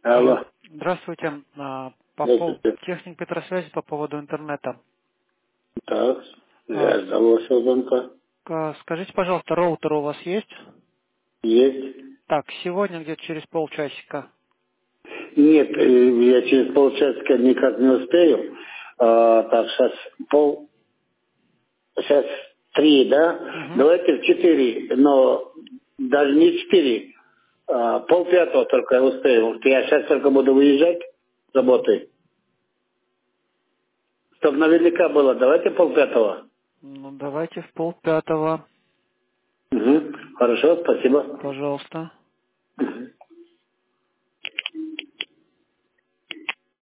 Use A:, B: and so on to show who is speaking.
A: Алло.
B: Здравствуйте.
A: Здравствуйте.
B: Техник Петросвязи по поводу интернета.
A: Так,
B: А,
A: я ждал вашего звонка.
B: Скажите, пожалуйста, роутер у вас есть?
A: Есть?
B: Так, сегодня где-то через полчасика.
A: Нет, я через полчасика никак не успею. Так, сейчас 3, да?
B: Угу.
A: Давайте в 4, но даже не 4, полпятого только я успею. Потому что я сейчас только буду выезжать с работы. Чтобы наверняка было, давайте полпятого.
B: Ну, давайте в полпятого,
A: Угу. Хорошо, спасибо.
B: пожалуйста.